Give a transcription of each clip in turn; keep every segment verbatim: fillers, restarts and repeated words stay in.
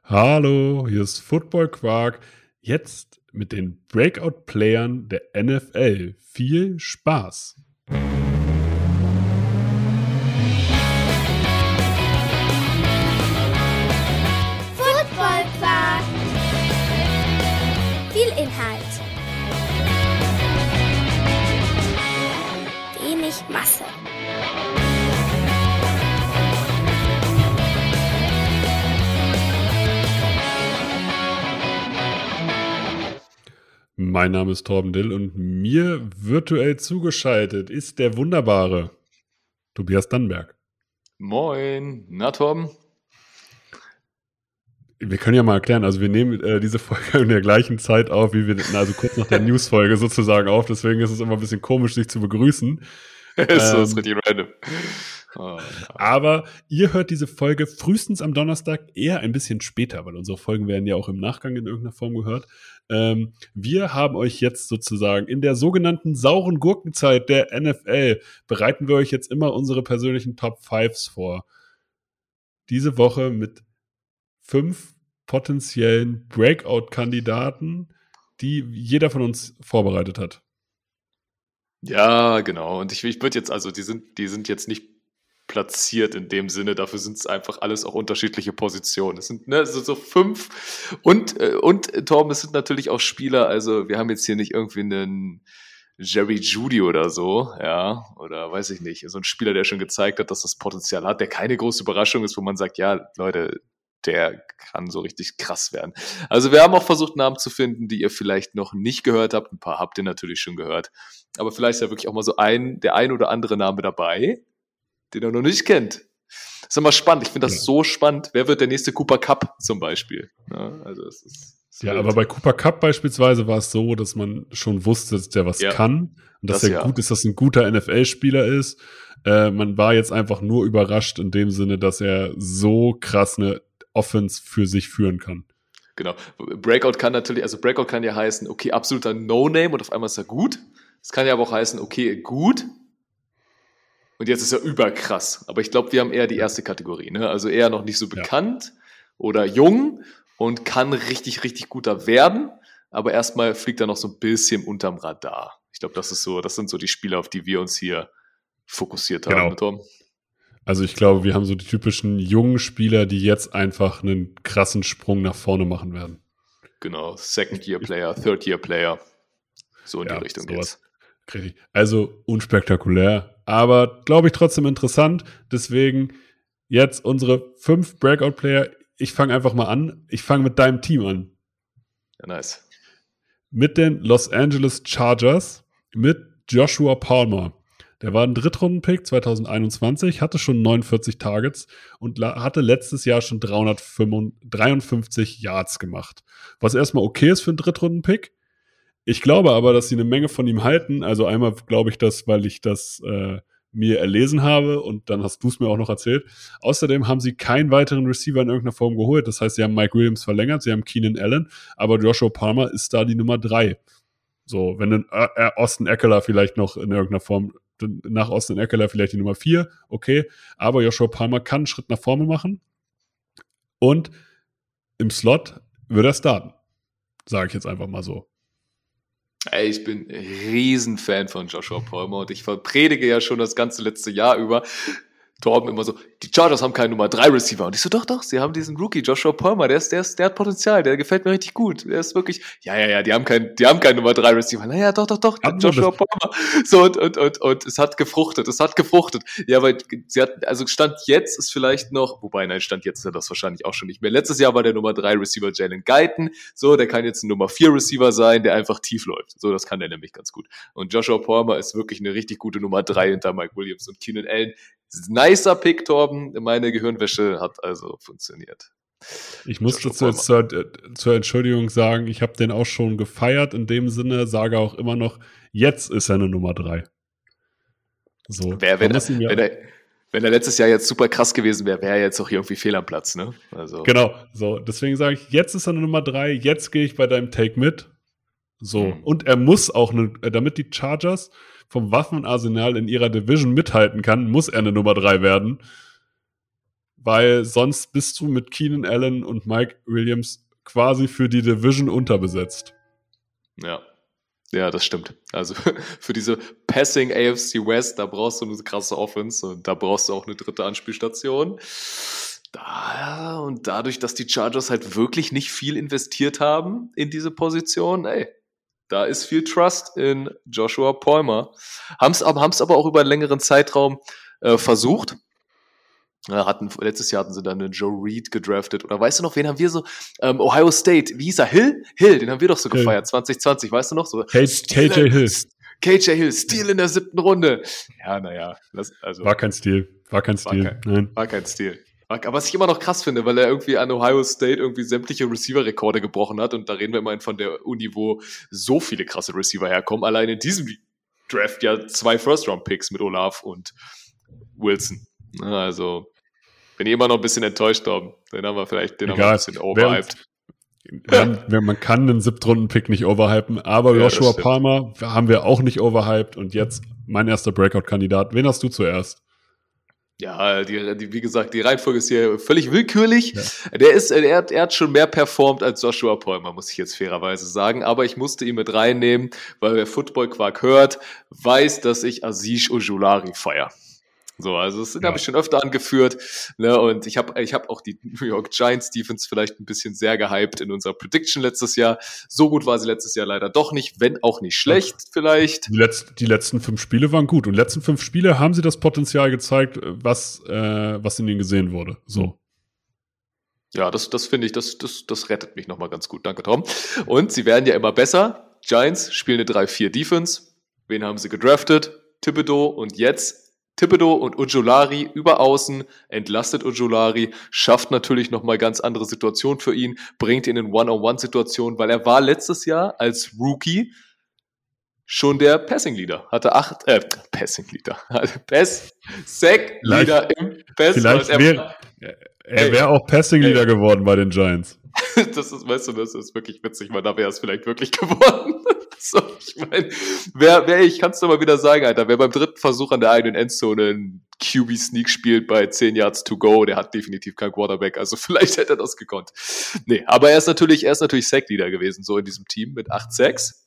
Hallo, hier ist Football Quark. Jetzt mit den Breakout-Playern der N F L. Viel Spaß! Football Quark. Viel Inhalt. Wenig Masse. Mein Name ist Torben Dill und mir virtuell zugeschaltet ist der wunderbare Tobias Dannenberg. Moin, na Torben? Wir können ja mal erklären, also wir nehmen äh, diese Folge in der gleichen Zeit auf, wie wir, also kurz nach der News-Folge sozusagen auf, deswegen ist es immer ein bisschen komisch, sich zu begrüßen. Das ähm, ist richtig random. Oh, ja. Aber ihr hört diese Folge frühestens am Donnerstag, eher ein bisschen später, weil unsere Folgen werden ja auch im Nachgang in irgendeiner Form gehört. Ähm, wir haben euch jetzt sozusagen in der sogenannten sauren Gurkenzeit der N F L, bereiten wir euch jetzt immer unsere persönlichen Top Fives vor. Diese Woche mit fünf potenziellen Breakout-Kandidaten, die jeder von uns vorbereitet hat. Ja, genau. Und ich, ich würde jetzt, also die sind, die sind jetzt nicht platziert in dem Sinne, dafür sind es einfach alles auch unterschiedliche Positionen. Es sind ne, so, so fünf und, äh, und äh, Torben, es sind natürlich auch Spieler, also wir haben jetzt hier nicht irgendwie einen Jerry Jeudy oder so, ja, oder weiß ich nicht, so ein Spieler, der schon gezeigt hat, dass das Potenzial hat, der keine große Überraschung ist, wo man sagt, ja, Leute, der kann so richtig krass werden. Also wir haben auch versucht, Namen zu finden, die ihr vielleicht noch nicht gehört habt. Ein paar habt ihr natürlich schon gehört. Aber vielleicht ist ja wirklich auch mal so ein, der ein oder andere Name dabei, den ihr noch nicht kennt. Das ist immer spannend. Ich finde das ja. so spannend. Wer wird der nächste Cooper Kupp zum Beispiel? Ja, also es ist, es ja aber bei Cooper Kupp beispielsweise war es so, dass man schon wusste, dass der was ja. kann und dass das er ja. gut ist, dass er ein guter N F L-Spieler ist. Äh, man war jetzt einfach nur überrascht in dem Sinne, dass er so krass eine Offense für sich führen kann. Genau. Breakout kann natürlich, also Breakout kann ja heißen, okay, absoluter No-Name und auf einmal ist er gut. Es kann ja aber auch heißen, okay, gut. Und jetzt ist er überkrass. Aber ich glaube, wir haben eher die erste Kategorie, ne? Also eher noch nicht so bekannt ja. oder jung und kann richtig, richtig guter werden. Aber erstmal fliegt er noch so ein bisschen unterm Radar. Ich glaube, das ist so, das sind so die Spieler, auf die wir uns hier fokussiert haben, genau. Tom. Also ich glaube, wir haben so die typischen jungen Spieler, die jetzt einfach einen krassen Sprung nach vorne machen werden. Genau, Second-Year-Player, Third-Year-Player. So in ja, die Richtung sowas. Jetzt. Also unspektakulär, aber glaube ich trotzdem interessant. Deswegen jetzt unsere fünf Breakout-Player. Ich fange einfach mal an. Ich fange mit deinem Team an. Ja, nice. Mit den Los Angeles Chargers, mit Joshua Palmer. Der war ein Drittrunden-Pick zwanzig einundzwanzig, hatte schon neunundvierzig Targets und la- hatte letztes Jahr schon dreihundertdreiundfünfzig Yards gemacht. Was erstmal okay ist für einen Drittrunden-Pick. Ich glaube aber, dass sie eine Menge von ihm halten. Also einmal glaube ich das, weil ich das äh, mir erlesen habe und dann hast du es mir auch noch erzählt. Außerdem haben sie keinen weiteren Receiver in irgendeiner Form geholt. Das heißt, sie haben Mike Williams verlängert, sie haben Keenan Allen, aber Joshua Palmer ist da die Nummer drei. So, wenn ein äh, Austin Ekeler vielleicht noch in irgendeiner Form nach Austin Ekeler vielleicht die Nummer vier, okay, aber Joshua Palmer kann einen Schritt nach vorne machen und im Slot wird er starten, sage ich jetzt einfach mal so. Ey, ich bin ein Riesenfan von Joshua Palmer und ich predige ja schon das ganze letzte Jahr über, Torben immer so, die Chargers haben keinen Nummer drei Receiver. Und ich so, doch, doch, sie haben diesen Rookie, Joshua Palmer, der ist, der ist, der hat Potenzial, der gefällt mir richtig gut. Der ist wirklich, ja, ja, ja, die haben keinen, die haben keinen Nummer drei Receiver. Naja, doch, doch, doch, Joshua Palmer. So, und, und, und, und, es hat gefruchtet, es hat gefruchtet. Ja, weil sie hat, also Stand jetzt ist vielleicht noch, wobei, nein, Stand jetzt ist er das wahrscheinlich auch schon nicht mehr. Letztes Jahr war der Nummer drei Receiver Jalen Guyton. So, der kann jetzt ein Nummer vier Receiver sein, der einfach tief läuft. So, das kann der nämlich ganz gut. Und Joshua Palmer ist wirklich eine richtig gute Nummer drei hinter Mike Williams und Keenan Allen. Nicer Pick, Torben. Meine Gehirnwäsche hat also funktioniert. Ich muss dazu jetzt zur, zur Entschuldigung sagen, ich habe den auch schon gefeiert. In dem Sinne sage auch immer noch, jetzt ist er eine Nummer drei. So, Wer, wenn, er, ja wenn, er, wenn er letztes Jahr jetzt super krass gewesen wäre, wäre er jetzt auch irgendwie fehl am Platz. Ne? Also. Genau, so. Deswegen sage ich, jetzt ist er eine Nummer drei. Jetzt gehe ich bei deinem Take mit. So. Hm. Und er muss auch, eine, damit die Chargers vom Waffenarsenal in ihrer Division mithalten kann, muss er eine Nummer drei werden. weil sonst bist du mit Keenan Allen und Mike Williams quasi für die Division unterbesetzt. Ja. Ja, das stimmt. Also für diese Passing A F C West, da brauchst du eine krasse Offense und da brauchst du auch eine dritte Anspielstation. Da, und dadurch, dass die Chargers halt wirklich nicht viel investiert haben in diese Position, ey, da ist viel Trust in Joshua Palmer. Haben es aber, haben's aber auch über einen längeren Zeitraum äh, versucht. Ja, hatten, letztes Jahr hatten sie dann einen Joe Reed gedraftet. Oder weißt du noch, wen haben wir so? Ähm, Ohio State, wie hieß er? Hill? Hill, den haben wir doch so Hill. gefeiert, zwanzig zwanzig, weißt du noch? So, K J Hill. K J Hill, Stil in der siebten Runde. Ja, naja. Also, war kein Stil. War kein Stil. War kein, Nein. War kein Stil. Aber was ich immer noch krass finde, weil er irgendwie an Ohio State irgendwie sämtliche Receiver-Rekorde gebrochen hat. Und da reden wir immerhin von der Uni, wo so viele krasse Receiver herkommen. Allein in diesem Draft ja zwei First-Round-Picks mit Olaf und Wilson. Also bin ich immer noch ein bisschen enttäuscht, Tom. Den haben wir vielleicht den haben wir ein bisschen overhyped. Während, während, man kann einen Siebtrunden-Pick nicht overhypen, aber Ja, Joshua Palmer haben wir auch nicht overhyped und jetzt mein erster Breakout-Kandidat. Wen hast du zuerst? Ja, die, die, wie gesagt, die Reihenfolge ist hier völlig willkürlich. Ja. Der ist, er hat, er hat schon mehr performt als Joshua Palmer, muss ich jetzt fairerweise sagen. Aber ich musste ihn mit reinnehmen, weil wer Football-Quark hört, weiß, dass ich Aziz Ojulari feiere. So, also das ja. habe ich schon öfter angeführt, ne, und ich habe ich hab auch die New York Giants Defense vielleicht ein bisschen sehr gehypt in unserer Prediction letztes Jahr. So gut war sie letztes Jahr leider doch nicht, wenn auch nicht schlecht vielleicht. Die, Letz-, die letzten fünf Spiele waren gut und letzten fünf Spiele haben sie das Potenzial gezeigt, was, äh, was in ihnen gesehen wurde. So. Ja, das, das finde ich, das, das, das rettet mich nochmal ganz gut. Danke, Tom. Und sie werden ja immer besser. Giants spielen eine drei vier Defense. Wen haben sie gedraftet? Thibodeau und jetzt Thibodeau und Ojulari über außen, entlastet Ojulari, schafft natürlich nochmal ganz andere Situationen für ihn, bringt ihn in One-on-One-Situationen, weil er war letztes Jahr als Rookie schon der Passing-Leader. Hatte acht, äh, Passing-Leader, Pass-Sack-Leader im Pass. Vielleicht er wäre er wär auch Passing-Leader geworden bei den Giants. Das ist, weißt du, das ist wirklich witzig, weil da wäre es vielleicht wirklich geworden. So, ich meine, wer, wer, ich kann es doch mal wieder sagen, Alter, wer beim dritten Versuch an der eigenen Endzone einen Q B-Sneak spielt bei zehn Yards to go, der hat definitiv keinen Quarterback, also vielleicht hätte er das gekonnt. Nee, aber er ist natürlich, er ist natürlich Sack-Leader gewesen, so in diesem Team mit acht Sacks.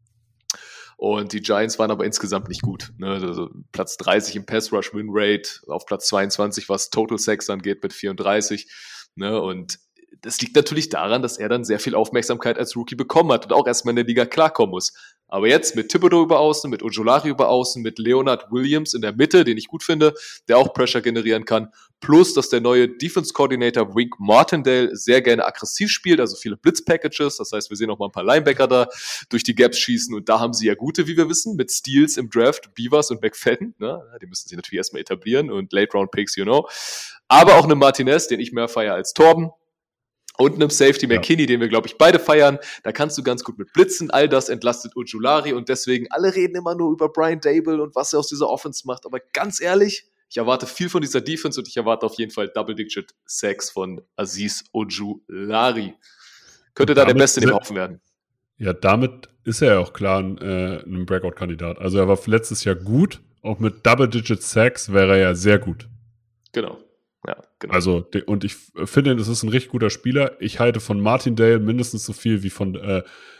Und die Giants waren aber insgesamt nicht gut. Ne? Also Platz dreißig im Pass-Rush-Win-Rate, auf Platz zweiundzwanzig, was Total Sacks angeht, mit vierunddreißig. Ne? Und das liegt natürlich daran, dass er dann sehr viel Aufmerksamkeit als Rookie bekommen hat und auch erstmal in der Liga klarkommen muss. Aber jetzt mit Thibodeau über außen, mit Ojulari über außen, mit Leonard Williams in der Mitte, den ich gut finde, der auch Pressure generieren kann, plus, dass der neue Defense-Coordinator Wink Martindale sehr gerne aggressiv spielt, also viele Blitz-Packages, das heißt, wir sehen auch mal ein paar Linebacker da durch die Gaps schießen und da haben sie ja gute, wie wir wissen, mit Steals im Draft, Beavers und McFadden, ne? Die müssen sich natürlich erstmal etablieren und Late-Round-Picks, you know. Aber auch eine Martinez, den ich mehr feiere als Torben. Und einem Safety McKinney, ja. den wir, glaube ich, beide feiern. Da kannst du ganz gut mit blitzen. All das entlastet Ojulari und deswegen, alle reden immer nur über Brian Dable und was er aus dieser Offense macht. Aber ganz ehrlich, ich erwarte viel von dieser Defense und ich erwarte auf jeden Fall Double-Digit Sacks von Aziz Ojulari. Könnte da der Beste in dem Haufen werden. Ja, damit ist er ja auch klar ein, äh, ein Breakout-Kandidat. Also er war letztes Jahr gut. Auch mit Double-Digit Sacks wäre er ja sehr gut. Genau. Ja, genau. Also, und ich finde, das ist ein richtig guter Spieler. Ich halte von Martindale mindestens so viel wie von äh,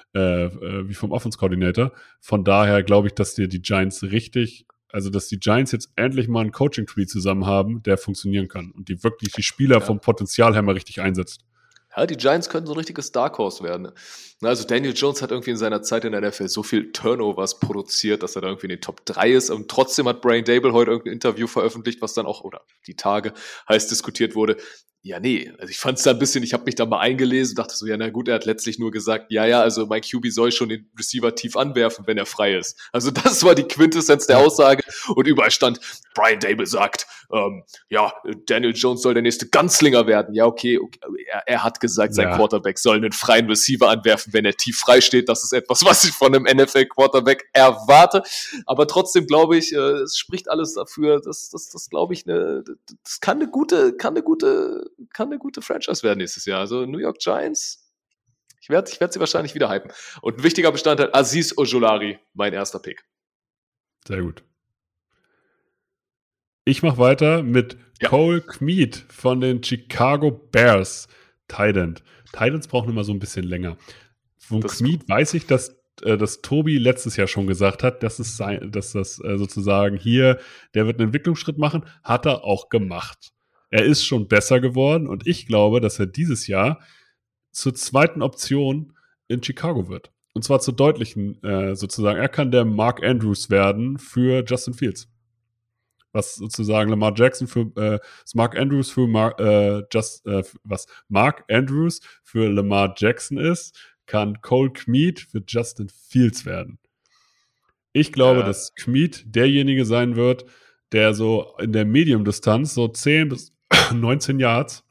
äh, wie vom Offense-Coordinator. Von daher glaube ich, dass dir die Giants richtig, also dass die Giants jetzt endlich mal einen Coaching-Tree zusammen haben, der funktionieren kann und die wirklich die Spieler ja. vom Potenzial her mal richtig einsetzt. Ja, die Giants könnten so ein richtiges Dark Horse werden. Also Daniel Jones hat irgendwie in seiner Zeit in der N F L so viel Turnovers produziert, dass er da irgendwie in den Top drei ist. Und trotzdem hat Brian Dable heute irgendein Interview veröffentlicht, was dann auch, oder die Tage heiß diskutiert wurde. Ja, nee, also ich fand es da ein bisschen, ich habe mich da mal eingelesen, dachte so, ja, na gut, er hat letztlich nur gesagt, ja, ja, also mein Q B soll schon den Receiver tief anwerfen, wenn er frei ist. Also das war die Quintessenz der Aussage und überall stand, Brian Dable sagt, ähm, ja, Daniel Jones soll der nächste Gunslinger werden. Ja, okay, okay. Er, er hat gesagt, sein ja. Quarterback soll einen freien Receiver anwerfen, wenn er tief frei steht. Das ist etwas, was ich von einem N F L-Quarterback erwarte. Aber trotzdem glaube ich, äh, es spricht alles dafür, dass das, das glaube ich, eine, das kann eine gute, kann eine gute kann eine gute Franchise werden nächstes Jahr. Also New York Giants, ich werde ich werd sie wahrscheinlich wieder hypen. Und ein wichtiger Bestandteil, Aziz Ojulari, mein erster Pick. Sehr gut. Ich mache weiter mit Ja. Cole Kmet von den Chicago Bears. Tight End. Tight Ends brauchen immer so ein bisschen länger. Von Das ist Kmet weiß ich, dass, äh, dass Tobi letztes Jahr schon gesagt hat, dass, es sein, dass das äh, sozusagen hier, der wird einen Entwicklungsschritt machen, hat er auch gemacht. Er ist schon besser geworden und ich glaube, dass er dieses Jahr zur zweiten Option in Chicago wird. Und zwar zur deutlichen, äh, sozusagen, er kann der Mark Andrews werden für Justin Fields. Was sozusagen Lamar Jackson für äh, Mark Andrews für Mar, äh, Just, äh, was Mark Andrews für Lamar Jackson ist, kann Cole Kmet für Justin Fields werden. Ich glaube, Ja. dass Kmet derjenige sein wird, der so in der Medium-Distanz, so zehn bis neunzehn Yards,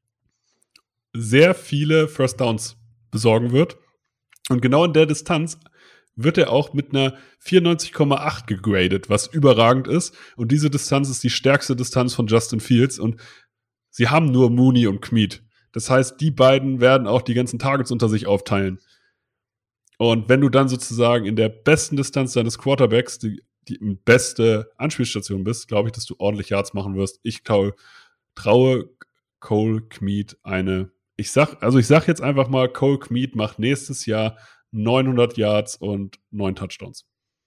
sehr viele First Downs besorgen wird. Und genau in der Distanz wird er auch mit einer vierundneunzig Komma acht gegradet, was überragend ist. Und diese Distanz ist die stärkste Distanz von Justin Fields. Und sie haben nur Mooney und Kmet. Das heißt, die beiden werden auch die ganzen Targets unter sich aufteilen. Und wenn du dann sozusagen in der besten Distanz deines Quarterbacks die, die beste Anspielstation bist, glaube ich, dass du ordentlich Yards machen wirst. Ich traue, traue Cole Kmet eine. Ich sag, also ich sag jetzt einfach mal, Cole Kmet macht nächstes Jahr neunhundert Yards und neun Touchdowns.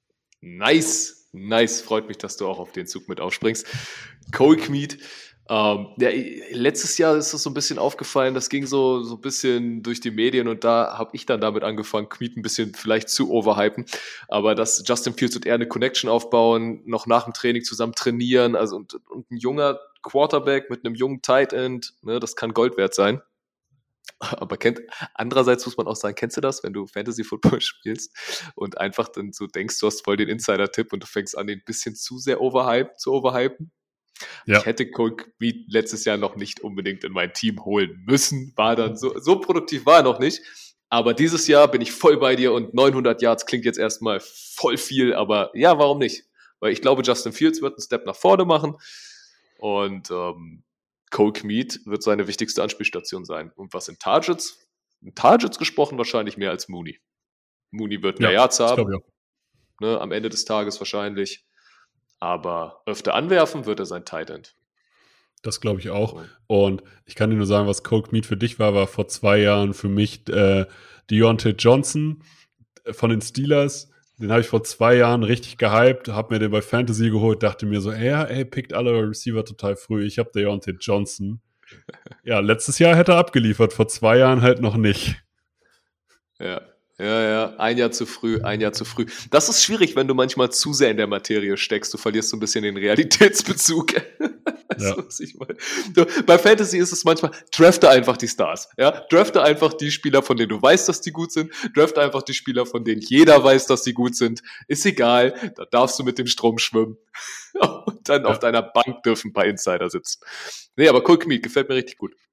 Nice, nice. Freut mich, dass du auch auf den Zug mit aufspringst. Cole Kmet. Ähm, ja, letztes Jahr ist das so ein bisschen aufgefallen, das ging so, so ein bisschen durch die Medien und da habe ich dann damit angefangen, Kmet ein bisschen vielleicht zu overhypen, aber dass Justin Fields und er eine Connection aufbauen, noch nach dem Training zusammen trainieren, also und, und ein junger Quarterback mit einem jungen Tight End, ne, das kann Gold wert sein. Aber kennt, andererseits muss man auch sagen, kennst du das, wenn du Fantasy-Football spielst und einfach dann so denkst, du hast voll den Insider-Tipp und du fängst an, den ein bisschen zu sehr overhype, zu overhypen? Ja. Ich hätte Cole Kmet letztes Jahr noch nicht unbedingt in mein Team holen müssen, war dann so, so produktiv war er noch nicht, aber dieses Jahr bin ich voll bei dir und neunhundert Yards klingt jetzt erstmal voll viel, aber ja, warum nicht? Weil ich glaube, Justin Fields wird einen Step nach vorne machen und ähm, Cole Kmet wird seine wichtigste Anspielstation sein. Und was in Targets? In Targets gesprochen wahrscheinlich mehr als Mooney. Mooney wird mehr Ja, Yards haben, glaub, ja. ne, am Ende des Tages wahrscheinlich. Aber öfter anwerfen wird er sein Tight End. Das glaube ich auch. Und ich kann dir nur sagen, was Cole Kmet für dich war, war vor zwei Jahren für mich äh, Deontay Johnson von den Steelers. Den habe ich vor zwei Jahren richtig gehypt, habe mir den bei Fantasy geholt, dachte mir so, ey, ja, ey, pickt alle Receiver total früh. Ich habe Deontay Johnson. Ja, letztes Jahr hätte er abgeliefert, vor zwei Jahren halt noch nicht. Ja, ja, ja, ein Jahr zu früh, ein Jahr zu früh. Das ist schwierig, wenn du manchmal zu sehr in der Materie steckst. Du verlierst so ein bisschen den Realitätsbezug. Ja. Was ich meine. Du, bei Fantasy ist es manchmal, drafte einfach die Stars. Ja? Drafte einfach die Spieler, von denen du weißt, dass die gut sind. Drafte einfach die Spieler, von denen jeder weiß, dass sie gut sind. Ist egal, da darfst du mit dem Strom schwimmen. Und dann ja. auf deiner Bank dürfen ein paar Insider sitzen. Nee, aber Cole Kmet gefällt mir richtig gut.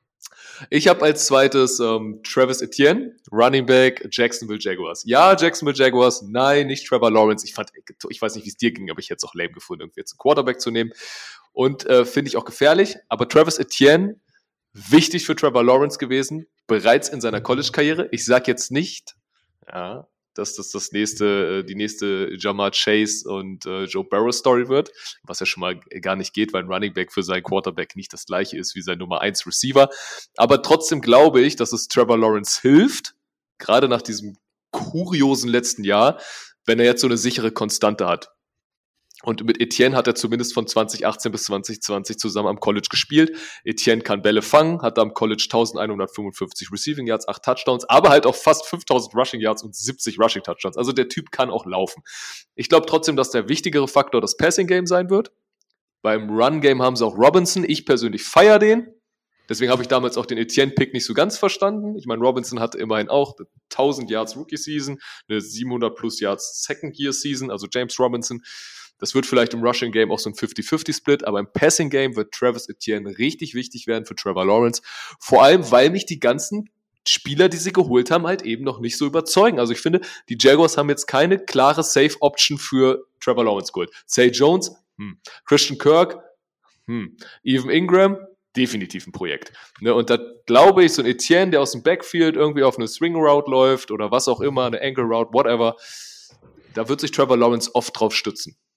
Ich habe als zweites ähm, Travis Etienne, Running Back, Jacksonville Jaguars. Ja, Jacksonville Jaguars, nein, nicht Trevor Lawrence. Ich fand, ich weiß nicht, wie es dir ging, aber ich hätte es auch lame gefunden, irgendwie jetzt einen Quarterback zu nehmen. Und äh, finde ich auch gefährlich. Aber Travis Etienne, wichtig für Trevor Lawrence gewesen, bereits in seiner College-Karriere. Ich sage jetzt nicht, ja, dass das das nächste, die nächste Jamar Chase und äh, Joe Burrow Story wird, was ja schon mal gar nicht geht, weil ein Running Back für seinen Quarterback nicht das gleiche ist wie sein Nummer eins Receiver. Aber trotzdem glaube ich, dass es Trevor Lawrence hilft, gerade nach diesem kuriosen letzten Jahr, wenn er jetzt so eine sichere Konstante hat. Und mit Etienne hat er zumindest von zwanzig achtzehn bis zwanzig zwanzig zusammen am College gespielt. Etienne kann Bälle fangen, hat am College elfhundertfünfundfünfzig Receiving Yards, acht Touchdowns, aber halt auch fast fünftausend Rushing Yards und siebzig Rushing Touchdowns. Also der Typ kann auch laufen. Ich glaube trotzdem, dass der wichtigere Faktor das Passing Game sein wird. Beim Run Game haben sie auch Robinson. Ich persönlich feiere den. Deswegen habe ich damals auch den Etienne-Pick nicht so ganz verstanden. Ich meine, Robinson hatte immerhin auch eine tausend Yards Rookie-Season, eine siebenhundert plus Yards Second-Year-Season, also James Robinson. Das wird vielleicht im Rushing-Game auch so ein fifty fifty Split, aber im Passing-Game wird Travis Etienne richtig wichtig werden für Trevor Lawrence. Vor allem, weil mich die ganzen Spieler, die sie geholt haben, halt eben noch nicht so überzeugen. Also ich finde, die Jaguars haben jetzt keine klare Safe-Option für Trevor Lawrence geholt. Zay Jones, hm. Christian Kirk, hm. Evan Ingram, definitiv ein Projekt. Ne, und da glaube ich, so ein Etienne, der aus dem Backfield irgendwie auf eine Swing-Route läuft oder was auch immer, eine Ankle-Route, whatever, da wird sich Trevor Lawrence oft drauf stützen.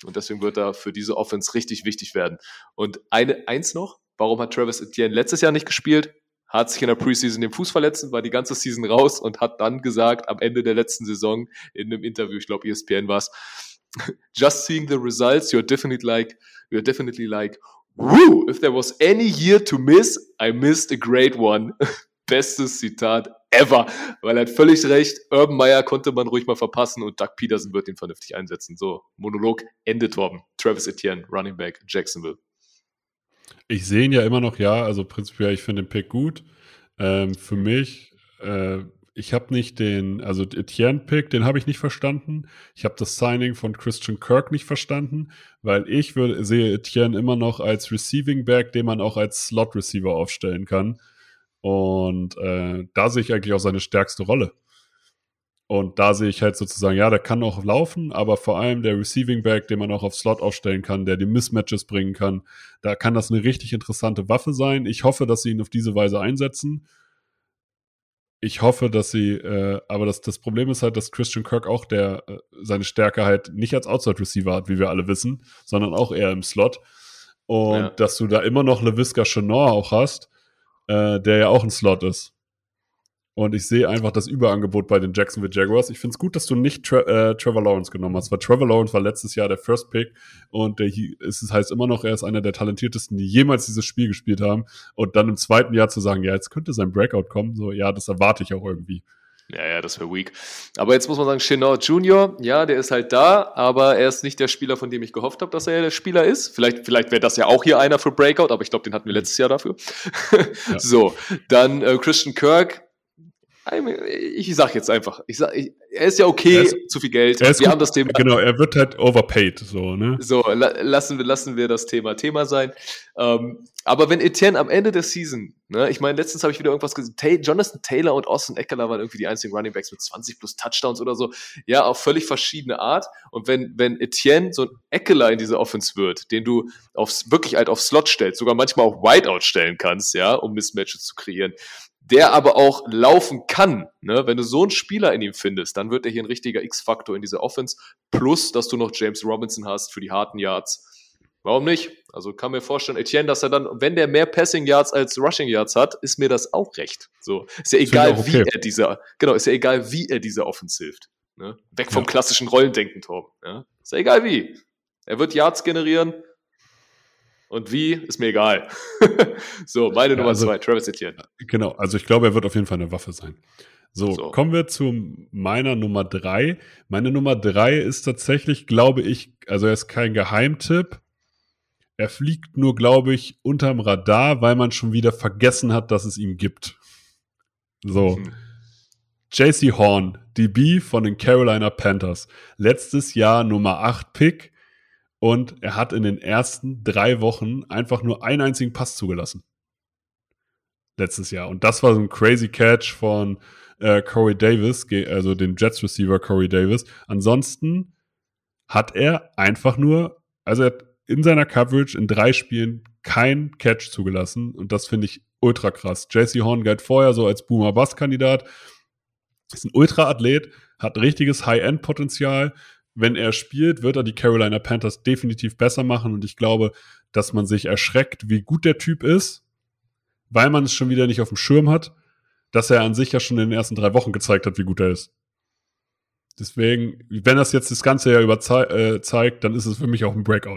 Und deswegen wird er für diese Offense richtig wichtig werden. Und eine, eins noch, warum hat Travis Etienne letztes Jahr nicht gespielt? Hat sich in der Preseason den Fuß verletzt, war die ganze Season raus und hat dann gesagt, am Ende der letzten Saison in einem Interview, ich glaube E S P N war es, just seeing the results, you're definitely like, you're definitely like, woo, if there was any year to miss, I missed a great one. Bestes Zitat ever, weil er hat völlig recht, Urban Meyer konnte man ruhig mal verpassen und Doug Peterson wird ihn vernünftig einsetzen. So, Monolog, Ende, Torben. Travis Etienne, Running Back, Jacksonville. Ich sehe ihn ja immer noch, ja, also prinzipiell, ich finde den Pick gut. Ähm, für mich, äh, ich habe nicht den, also Etienne-Pick, den habe ich nicht verstanden. Ich habe das Signing von Christian Kirk nicht verstanden, weil ich würde, sehe Etienne immer noch als Receiving Back, den man auch als Slot-Receiver aufstellen kann. Und äh, da sehe ich eigentlich auch seine stärkste Rolle. Und da sehe ich halt sozusagen, ja, der kann auch laufen, aber vor allem der Receiving Back, den man auch auf Slot aufstellen kann, der die Mismatches bringen kann, da kann das eine richtig interessante Waffe sein. Ich hoffe, dass sie ihn auf diese Weise einsetzen. Ich hoffe, dass sie, äh, aber das, das Problem ist halt, dass Christian Kirk auch der äh, seine Stärke halt nicht als Outside Receiver hat, wie wir alle wissen, sondern auch eher im Slot. Und Ja. dass du da immer noch Laviska Shenault auch hast, äh, der ja auch ein Slot ist. Und ich sehe einfach das Überangebot bei den Jacksonville Jaguars. Ich finde es gut, dass du nicht Tra- äh, Trevor Lawrence genommen hast, weil Trevor Lawrence war letztes Jahr der First Pick und der, es heißt immer noch, er ist einer der talentiertesten, die jemals dieses Spiel gespielt haben. Und dann im zweiten Jahr zu sagen, ja, jetzt könnte sein Breakout kommen, so, ja, das erwarte ich auch irgendwie. Ja, ja, das wäre weak. Aber jetzt muss man sagen, Shenault Junior, ja, der ist halt da, aber er ist nicht der Spieler, von dem ich gehofft habe, dass er der Spieler ist. Vielleicht, vielleicht wäre das ja auch hier einer für Breakout, aber ich glaube, den hatten wir letztes Jahr dafür. Ja. So, dann äh, Christian Kirk. Ich sag jetzt einfach, ich sag, ich, er ist ja okay, Er ist- zu viel Geld. Er ist Wir gut, haben das Thema. Genau, er wird halt overpaid, so, ne? So, la, lassen, wir, lassen wir das Thema Thema sein. Ähm, aber wenn Etienne am Ende der Season, ne, ich meine, letztens habe ich wieder irgendwas gesehen, Ta- Jonathan Taylor und Austin Eckler waren irgendwie die einzigen Running Backs mit zwanzig plus Touchdowns oder so. Ja, auf völlig verschiedene Art. Und wenn, wenn Etienne so ein Eckler in dieser Offense wird, den du aufs, wirklich halt auf Slot stellst, sogar manchmal auch Wideout stellen kannst, ja, um Mismatches zu kreieren, der aber auch laufen kann, ne? Wenn du so einen Spieler in ihm findest, dann wird er hier ein richtiger X-Faktor in dieser Offense, plus, dass du noch James Robinson hast für die harten Yards. Warum nicht? Also kann mir vorstellen, Etienne, dass er dann, wenn der mehr Passing Yards als Rushing Yards hat, ist mir das auch recht. So, ist ja Finde egal, ich auch okay. wie er dieser, genau, ist ja egal, wie er dieser Offense hilft. Ne? Weg vom Ja. klassischen Rollendenken, Torben. Ja? Ist ja egal wie. Er wird Yards generieren. Und wie, ist mir egal. So, meine Ja, Nummer also- zwei, Travis Etienne. Genau, also ich glaube, er wird auf jeden Fall eine Waffe sein. So, So. kommen wir zu meiner Nummer drei. Meine Nummer drei ist tatsächlich, glaube ich, also er ist kein Geheimtipp. Er fliegt nur, glaube ich, unterm Radar, weil man schon wieder vergessen hat, dass es ihn gibt. So. Hm. J C Horn, D B von den Carolina Panthers. Letztes Jahr Nummer acht Pick und er hat in den ersten drei Wochen einfach nur einen einzigen Pass zugelassen. Letztes Jahr. Und das war so ein crazy Catch von äh, Corey Davis, ge- also den Jets-Receiver Corey Davis. Ansonsten hat er einfach nur, also er hat in seiner Coverage in drei Spielen kein Catch zugelassen. Und das finde ich ultra krass. J C Horn galt vorher so als Boomer-Bust-Kandidat. Ist ein Ultra-Athlet, hat richtiges High-End-Potenzial. Wenn er spielt, wird er die Carolina Panthers definitiv besser machen. Und ich glaube, dass man sich erschreckt, wie gut der Typ ist, weil man es schon wieder nicht auf dem Schirm hat, dass er an sich ja schon in den ersten drei Wochen gezeigt hat, wie gut er ist. Deswegen, wenn das jetzt das ganze Jahr über zei- äh, zeigt, dann ist es für mich auch ein Breakout.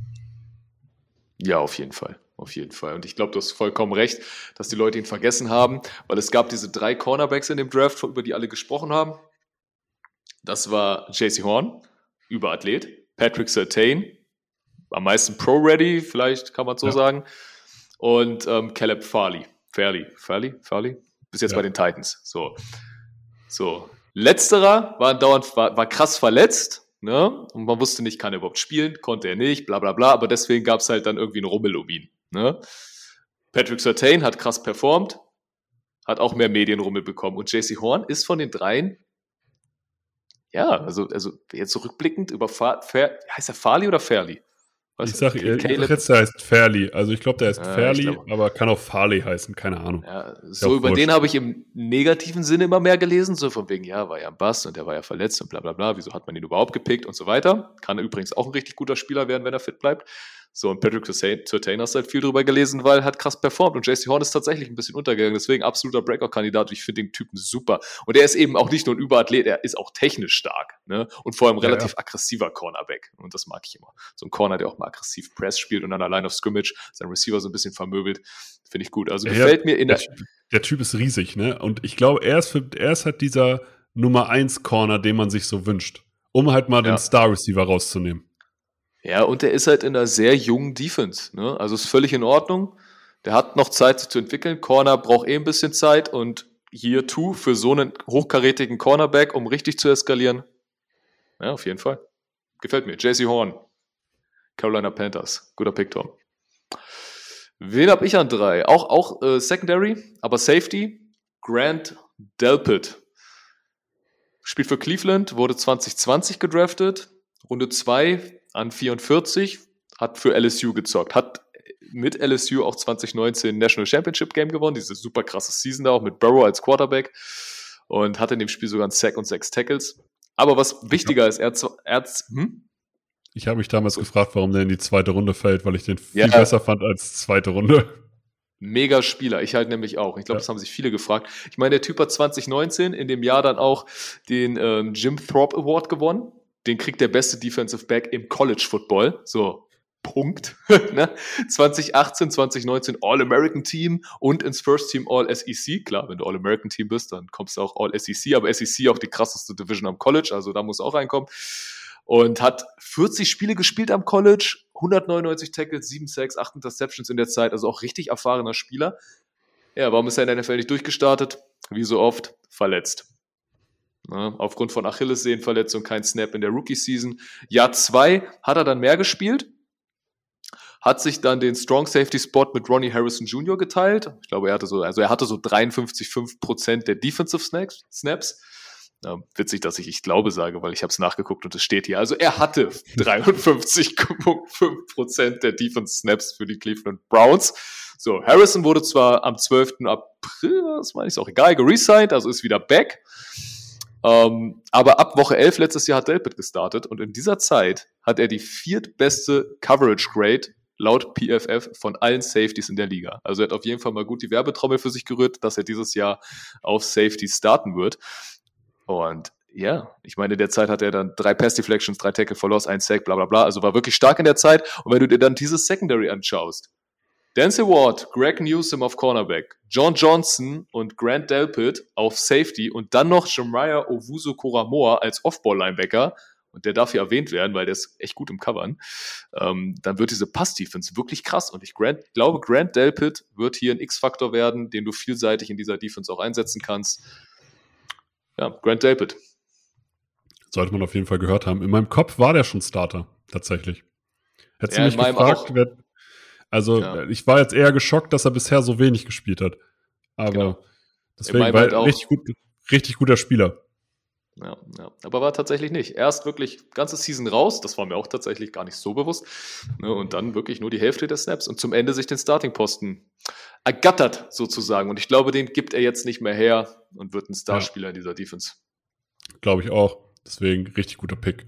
Ja, auf jeden Fall. Auf jeden Fall. Und ich glaube, du hast vollkommen recht, dass die Leute ihn vergessen haben, weil es gab diese drei Cornerbacks in dem Draft, über die alle gesprochen haben. Das war J C Horn, Überathlet, Patrick Surtain, am meisten Pro-Ready, vielleicht kann man so Ja. sagen, und ähm, Caleb Farley. Fairley, Fairley, Fairley? Bis jetzt Ja. bei den Titans. So. So. Letzterer war dauernd, war, war krass verletzt, ne? Und man wusste nicht, kann er überhaupt spielen, konnte er nicht, bla bla bla, aber deswegen gab es halt dann irgendwie einen Rummel um ihn. Ne? Patrick Surtain hat krass performt, hat auch mehr Medienrummel bekommen. Und J C Horn ist von den dreien, ja, also, also jetzt zurückblickend über Fa Fa heißt er Farley oder Fairley? Was? Ich sage Caleb? ich sag jetzt, der heißt Fairley. Also ich glaube, der heißt Ja, Fairley, glaub, aber kann auch Farley heißen, keine Ahnung. Ja, so über wurscht. Den habe ich im negativen Sinne immer mehr gelesen, so von wegen, ja, war ja ein Bass und der war ja verletzt und bla bla bla, wieso hat man ihn überhaupt gepickt und so weiter. Kann er übrigens auch ein richtig guter Spieler werden, wenn er fit bleibt. So, und Patrick Surtain hast halt viel drüber gelesen, weil er hat krass performt und J C Horn ist tatsächlich ein bisschen untergegangen, deswegen absoluter Breakout-Kandidat. Ich finde den Typen super. Und er ist eben auch nicht nur ein Überathlet, er ist auch technisch stark, ne? Und vor allem relativ ja, ja. aggressiver Cornerback. Und das mag ich immer. So ein Corner, der auch mal aggressiv Press spielt und an der Line of Scrimmage seinen Receiver so ein bisschen vermöbelt. Finde ich gut. Also ja, gefällt mir in der, der... Der Typ ist riesig, ne? Und ich glaube, er ist, für, er ist halt dieser Nummer eins Corner, den man sich so wünscht. Um halt mal ja. den Star-Receiver rauszunehmen. Ja, und der ist halt in einer sehr jungen Defense, ne? Also ist völlig in Ordnung. Der hat noch Zeit, sich zu entwickeln. Corner braucht eh ein bisschen Zeit und Year Two für so einen hochkarätigen Cornerback, um richtig zu eskalieren. Ja, auf jeden Fall. Gefällt mir. J C Horn, Carolina Panthers. Guter Pick, Tom. Wen hab ich an drei? Auch, auch äh, Secondary, aber Safety. Grant Delpit. Spielt für Cleveland, wurde zwanzig zwanzig gedraftet. Runde zwei an vierundvierzig, hat für L S U gezockt, hat mit L S U auch zwanzig neunzehn National Championship Game gewonnen, diese super krasse Season da auch mit Burrow als Quarterback und hat in dem Spiel sogar einen Sack und sechs Tackles. Aber was wichtiger ist, er hat... Er hm? Ich habe mich damals so. gefragt, warum der in die zweite Runde fällt, weil ich den viel ja. besser fand als zweite Runde. Mega Spieler, ich halt nämlich auch. Ich glaube, ja. das haben sich viele gefragt. Ich meine, der Typ hat zwanzig neunzehn in dem Jahr dann auch den ähm, Jim Thorpe Award gewonnen. Den kriegt der beste Defensive Back im College Football. So, Punkt. ne? zwanzig achtzehn, zwanzig neunzehn All-American Team und ins First Team All-S E C. Klar, wenn du All-American Team bist, dann kommst du auch All-S E C. Aber S E C auch die krasseste Division am College, also da muss auch reinkommen. Und hat vierzig Spiele gespielt am College, hundertneunundneunzig Tackles, sieben Sacks, acht Interceptions in der Zeit, also auch richtig erfahrener Spieler. Ja, warum ist er in der N F L nicht durchgestartet? Wie so oft, verletzt. Ja, aufgrund von Achillessehnenverletzung, kein Snap in der Rookie-Season. Jahr zwei hat er dann mehr gespielt, hat sich dann den Strong Safety Spot mit Ronnie Harrison Junior geteilt. Ich glaube, er hatte so, also er hatte so dreiundfünfzig Komma fünf Prozent der Defensive Snaps. Ja, witzig, dass ich ich glaube sage, weil ich habe es nachgeguckt und es steht hier. Also er hatte dreiundfünfzig Komma fünf Prozent der Defense Snaps für die Cleveland Browns. So, Harrison wurde zwar am zwölften April, das meine ich, ist auch egal, geresigned, also ist wieder back. Um, aber ab Woche elf letztes Jahr hat Delpit gestartet und in dieser Zeit hat er die viertbeste Coverage Grade laut P F F von allen Safeties in der Liga. Also er hat auf jeden Fall mal gut die Werbetrommel für sich gerührt, dass er dieses Jahr auf Safety starten wird. Und ja, ich meine, in der Zeit hat er dann drei Pass-Deflections, drei Tackle for Loss, ein Sack, bla bla bla. Also war wirklich stark in der Zeit. Und wenn du dir dann dieses Secondary anschaust, Denzel Ward, Greg Newsome auf Cornerback, John Johnson und Grant Delpit auf Safety und dann noch Jeremiah Owusu-Koramoah als Off-Ball-Linebacker, und der darf hier erwähnt werden, weil der ist echt gut im Covern, ähm, dann wird diese Pass-Defense wirklich krass. Und ich Grant, glaube, Grant Delpit wird hier ein X-Faktor werden, den du vielseitig in dieser Defense auch einsetzen kannst. Ja, Grant Delpit. Sollte man auf jeden Fall gehört haben. In meinem Kopf war der schon Starter, tatsächlich. Hättest ja, du mich gefragt, wer, also ja. ich war jetzt eher geschockt, dass er bisher so wenig gespielt hat. Aber genau. Deswegen war er halt richtig, gut, richtig guter Spieler. Ja, ja, aber war tatsächlich nicht. Erst wirklich ganze Season raus, das war mir auch tatsächlich gar nicht so bewusst. Ne, und dann wirklich nur die Hälfte der Snaps und zum Ende sich den Starting-Posten ergattert sozusagen. Und ich glaube, den gibt er jetzt nicht mehr her und wird ein Starspieler ja. in dieser Defense. Glaube ich auch. Deswegen richtig guter Pick.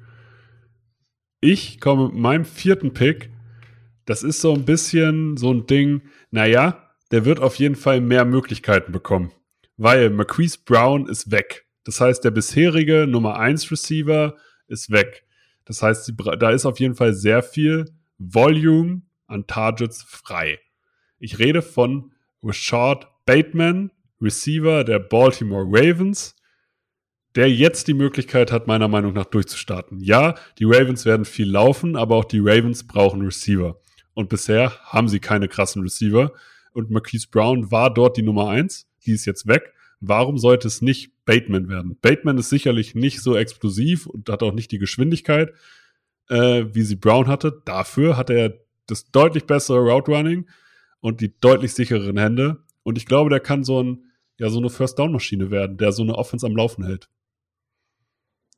Ich komme mit meinem vierten Pick. Das ist so ein bisschen so ein Ding, naja, der wird auf jeden Fall mehr Möglichkeiten bekommen. Weil Marquise Brown ist weg. Das heißt, der bisherige Nummer eins Receiver ist weg. Das heißt, da ist auf jeden Fall sehr viel Volume an Targets frei. Ich rede von Rashad Bateman, Receiver der Baltimore Ravens, der jetzt die Möglichkeit hat, meiner Meinung nach durchzustarten. Ja, die Ravens werden viel laufen, aber auch die Ravens brauchen Receiver. Und bisher haben sie keine krassen Receiver. Und Marquise Brown war dort die Nummer eins. Die ist jetzt weg. Warum sollte es nicht Bateman werden? Bateman ist sicherlich nicht so explosiv und hat auch nicht die Geschwindigkeit, äh, wie sie Brown hatte. Dafür hat er das deutlich bessere Route Running und die deutlich sichereren Hände. Und ich glaube, der kann so, ein, ja, so eine First-Down-Maschine werden, der so eine Offense am Laufen hält.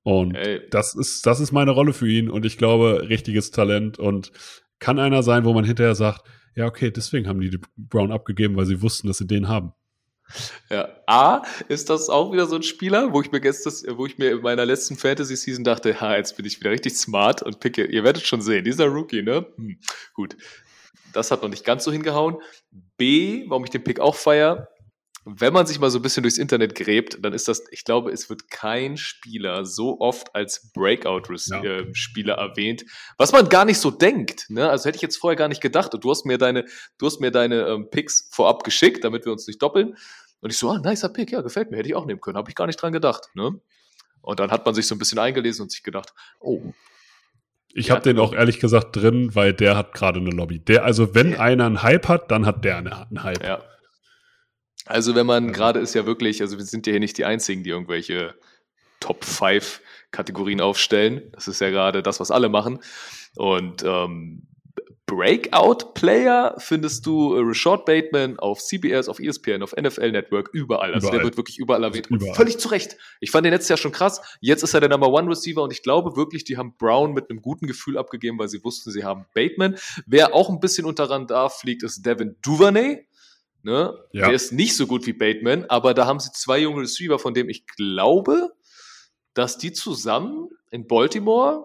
Und Ey. das ist, das ist meine Rolle für ihn und ich glaube, richtiges Talent und kann einer sein, wo man hinterher sagt, ja, okay, deswegen haben die Brown abgegeben, weil sie wussten, dass sie den haben. Ja, A, ist das auch wieder so ein Spieler, wo ich mir gestern, wo ich mir in meiner letzten Fantasy-Season dachte, ha, jetzt bin ich wieder richtig smart und picke, ihr werdet schon sehen, dieser Rookie, ne? Hm, gut. Das hat noch nicht ganz so hingehauen. B, warum ich den Pick auch feiere, wenn man sich mal so ein bisschen durchs Internet gräbt, dann ist das, ich glaube, es wird kein Spieler so oft als Breakout-Spieler Ja. erwähnt, was man gar nicht so denkt. Ne? Also hätte ich jetzt vorher gar nicht gedacht. Und du hast mir deine, du hast mir deine ähm, Picks vorab geschickt, damit wir uns nicht doppeln. Und ich so, ah, nicer Pick, ja, gefällt mir, hätte ich auch nehmen können. Habe ich gar nicht dran gedacht. Ne? Und dann hat man sich so ein bisschen eingelesen und sich gedacht, oh. Ich habe den auch ehrlich gesagt drin, weil der hat gerade eine Lobby. Der, also wenn einer einen Hype hat, dann hat der einen Hype. Ja. Also wenn man gerade ist ja wirklich, also wir sind ja hier nicht die Einzigen, die irgendwelche Top fünf Kategorien aufstellen. Das ist ja gerade das, was alle machen. Und ähm, Breakout-Player findest du äh, Rashad Bateman auf C B S, auf E S P N, auf N F L Network, überall. Also Überall. der wird wirklich überall erwähnt. Und Überall. völlig zu Recht. Ich fand den letztes Jahr schon krass. Jetzt ist er der Number One Receiver und ich glaube wirklich, die haben Brown mit einem guten Gefühl abgegeben, weil sie wussten, sie haben Bateman. Wer auch ein bisschen unter Radar fliegt, ist Devin Duvernay. Ne? Ja. Der ist nicht so gut wie Bateman, aber da haben sie zwei junge Receiver, von denen ich glaube, dass die zusammen in Baltimore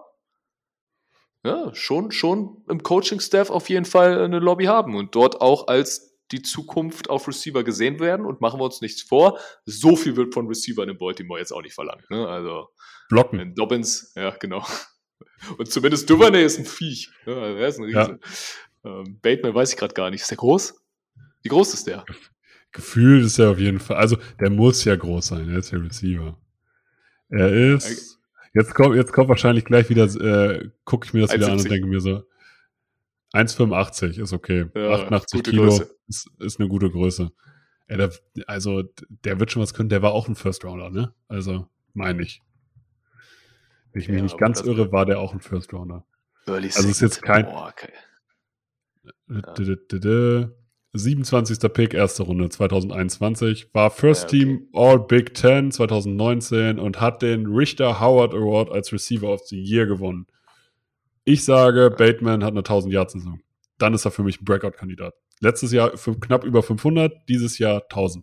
ja, schon, schon im Coaching-Staff auf jeden Fall eine Lobby haben und dort auch als die Zukunft auf Receiver gesehen werden. Und machen wir uns nichts vor, so viel wird von Receivern in Baltimore jetzt auch nicht verlangt. Ne? Also Blocken. in Dobbins, ja genau. Und zumindest Duvernay ist ein Viech. Ja, also er ist ein Riese. Ja. Ähm, Bateman weiß ich gerade gar nicht. Ist der groß? Wie groß ist der? Gefühlt ist er auf jeden Fall, also der muss ja groß sein, er ist ja Receiver. Er ist, jetzt kommt, jetzt kommt wahrscheinlich gleich wieder, äh, gucke ich mir das wieder an und denke mir so, eins Komma fünfundachtzig ist okay, Ja, achtundachtzig gute Kilo Größe. ist, ist eine gute Größe. Ja, der, also der wird schon was können, der war auch ein First Rounder, ne? Also meine ich. Wenn ich mich Ja, nicht aber ganz das- irre, war der auch ein First Rounder. Early Also ist jetzt kein- Boah, okay. D- d- d- d- siebenundzwanzigster Pick, erste Runde zwanzig einundzwanzig, war First Ja, okay. Team All Big Ten zwanzig neunzehn und hat den Richter Howard Award als Receiver of the Year gewonnen. Ich sage, Bateman hat eine tausend-Yard-Saison. Dann ist er für mich ein Breakout-Kandidat. Letztes Jahr für knapp über fünfhundert, dieses Jahr tausend.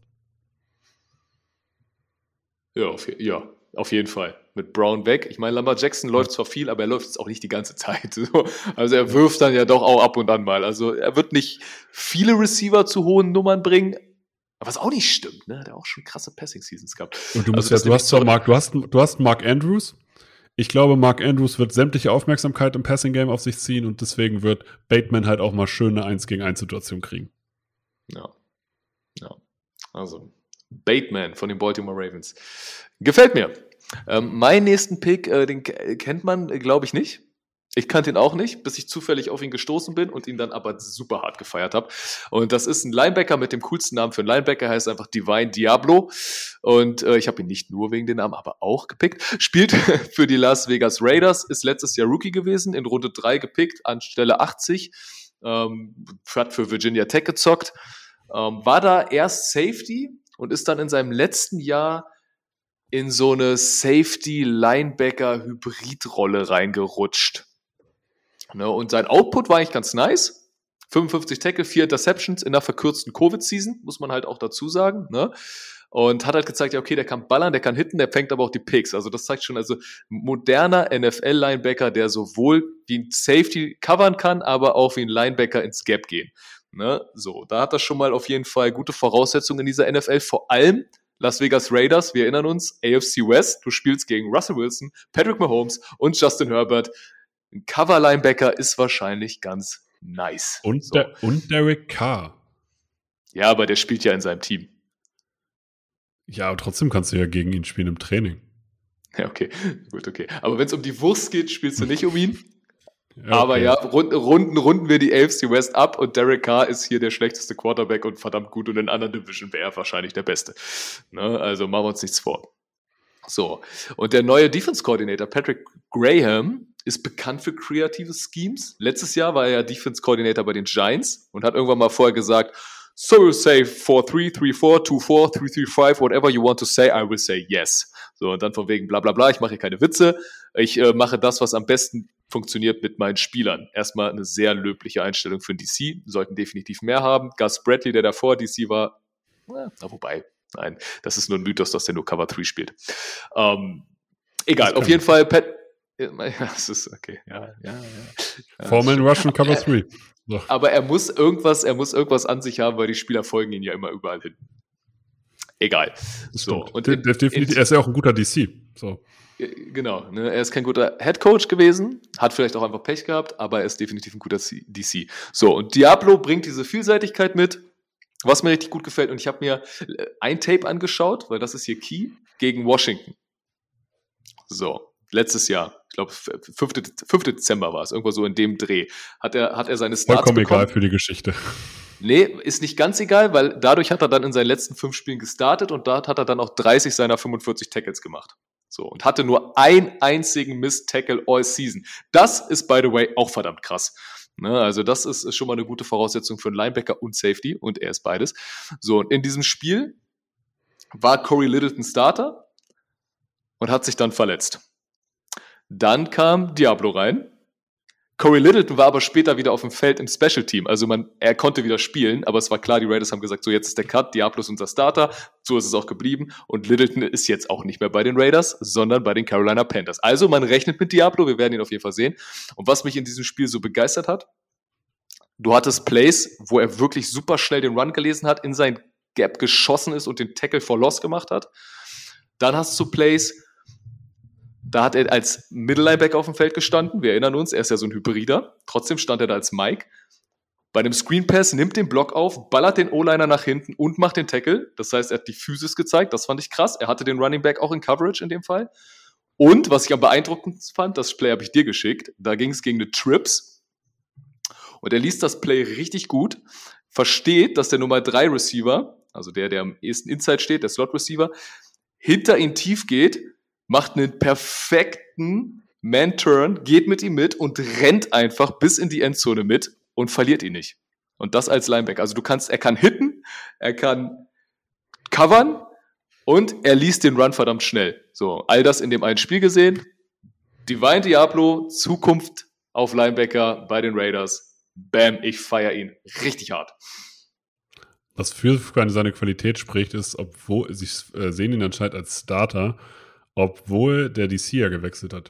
Ja, auf, je- ja, auf jeden Fall. Mit Brown weg. Ich meine, Lamar Jackson läuft zwar viel, aber er läuft jetzt auch nicht die ganze Zeit. So. Also er wirft dann ja doch auch ab und an mal. Also er wird nicht viele Receiver zu hohen Nummern bringen, was auch nicht stimmt. Ne? Hat er auch schon krasse Passing-Seasons gehabt. Und du musst Also das ja, du hast zwar nehme ich Mark, du hast, du hast Mark Andrews. Ich glaube, Mark Andrews wird sämtliche Aufmerksamkeit im Passing-Game auf sich ziehen und deswegen wird Bateman halt auch mal schöne eins gegen eins Situation kriegen. Ja. Ja. Also, Bateman von den Baltimore Ravens. Gefällt mir. Ähm, meinen nächsten Pick, äh, den k- kennt man, äh, glaube ich, nicht. Ich kannte ihn auch nicht, bis ich zufällig auf ihn gestoßen bin und ihn dann aber super hart gefeiert habe. Und das ist ein Linebacker mit dem coolsten Namen für einen Linebacker, heißt einfach Divine Diablo. Und äh, ich habe ihn nicht nur wegen den Namen, aber auch gepickt. Spielt für die Las Vegas Raiders, ist letztes Jahr Rookie gewesen, in Runde drei gepickt, an Stelle achtzig. Ähm, hat für Virginia Tech gezockt. Ähm, war da erst Safety und ist dann in seinem letzten Jahr in so eine Safety-Linebacker-Hybrid-Rolle reingerutscht. Ne, und sein Output war eigentlich ganz nice. fünfundfünfzig Tackle, vier Interceptions in einer verkürzten Covid-Season, muss man halt auch dazu sagen. Ne? Und hat halt gezeigt, ja, okay, der kann ballern, der kann hitten, der fängt aber auch die Picks. Also das zeigt schon, also moderner N F L-Linebacker, der sowohl wie ein Safety covern kann, aber auch wie ein Linebacker ins Gap gehen. Ne? So, da hat er schon mal auf jeden Fall gute Voraussetzungen in dieser N F L, vor allem Las Vegas Raiders, wir erinnern uns, A F C West, du spielst gegen Russell Wilson, Patrick Mahomes und Justin Herbert. Ein Cover-Linebacker ist wahrscheinlich ganz nice. Und, So. der, und Derek Carr. Ja, aber der spielt ja in seinem Team. Ja, aber trotzdem kannst du ja gegen ihn spielen im Training. Ja, okay, gut, okay. Aber wenn es um die Wurst geht, spielst du nicht um ihn. Ja, Aber okay. ja, rund, runden, runden wir die A F C West ab und Derek Carr ist hier der schlechteste Quarterback und verdammt gut und in anderen Division wäre er wahrscheinlich der Beste. Ne? Also machen wir uns nichts vor. So, und der neue Defense-Coordinator Patrick Graham ist bekannt für kreative Schemes. Letztes Jahr war er ja Defense-Coordinator bei den Giants und hat irgendwann mal vorher gesagt, So you say four three, three four, two four, three three five, whatever you want to say, I will say yes. So, und dann von wegen bla bla bla, ich mache hier keine Witze, ich äh, mache das, was am besten funktioniert mit meinen Spielern. Erstmal eine sehr löbliche Einstellung für den D C, sollten definitiv mehr haben. Gus Bradley, der davor D C war, na, na wobei, nein, das ist nur ein Mythos, dass der nur Cover drei spielt. Ähm, egal, auf jeden Fall, Pat, ja, das ist okay, ja, ja, ja. Foreman Rush und Cover drei. So. Aber er muss irgendwas, er muss irgendwas an sich haben, weil die Spieler folgen ihn ja immer überall hin. Egal. So, und in, definitiv, in, er ist ja auch ein guter D C. So. Genau, ne, er ist kein guter Headcoach gewesen, hat vielleicht auch einfach Pech gehabt, aber er ist definitiv ein guter D C. So, und Diablo bringt diese Vielseitigkeit mit, was mir richtig gut gefällt. Und ich habe mir ein Tape angeschaut, weil das ist hier Key, gegen Washington. So, letztes Jahr, ich glaube, fünften Dezember war es, irgendwo so in dem Dreh, hat er, hat er seine Starts Vollkommen bekommen. Egal für die Geschichte. Nee, ist nicht ganz egal, weil dadurch hat er dann in seinen letzten fünf Spielen gestartet und dort hat er dann auch dreißig seiner fünfundvierzig Tackles gemacht. So, und hatte nur einen einzigen Missed Tackle all season. Das ist, by the way, auch verdammt krass. Ne, also das ist, ist schon mal eine gute Voraussetzung für einen Linebacker und Safety und er ist beides. So, und in diesem Spiel war Corey Littleton Starter und hat sich dann verletzt. Dann kam Diablo rein. Corey Littleton war aber später wieder auf dem Feld im Special Team. Also man, er konnte wieder spielen, aber es war klar, die Raiders haben gesagt, so jetzt ist der Cut, Diablo ist unser Starter. So ist es auch geblieben. Und Littleton ist jetzt auch nicht mehr bei den Raiders, sondern bei den Carolina Panthers. Also man rechnet mit Diablo, wir werden ihn auf jeden Fall sehen. Und was mich in diesem Spiel so begeistert hat, du hattest Plays, wo er wirklich super schnell den Run gelesen hat, in sein Gap geschossen ist und den Tackle for Loss gemacht hat. Dann hast du Plays, da hat er als Middle-Linebacker auf dem Feld gestanden. Wir erinnern uns, er ist ja so ein Hybrider. Trotzdem stand er da als Mike. Bei einem Screen Pass nimmt den Block auf, ballert den O-Liner nach hinten und macht den Tackle. Das heißt, er hat die Physis gezeigt. Das fand ich krass. Er hatte den Running Back auch in Coverage in dem Fall. Und was ich am beeindruckendsten fand, das Play habe ich dir geschickt. Da ging es gegen eine Trips. Und er liest das Play richtig gut. Versteht, dass der Nummer drei Receiver, also der, der am ehesten Inside steht, der Slot Receiver, hinter ihn tief geht, macht einen perfekten Man-Turn, geht mit ihm mit und rennt einfach bis in die Endzone mit und verliert ihn nicht. Und das als Linebacker. Also du kannst, er kann hitten, er kann covern und er liest den Run verdammt schnell. So, all das in dem einen Spiel gesehen. Divine Diablo, Zukunft auf Linebacker bei den Raiders. Bam, ich feiere ihn richtig hart. Was für seine Qualität spricht, ist, obwohl sie äh, sehen ihn anscheinend als Starter, obwohl der D C ja gewechselt hat.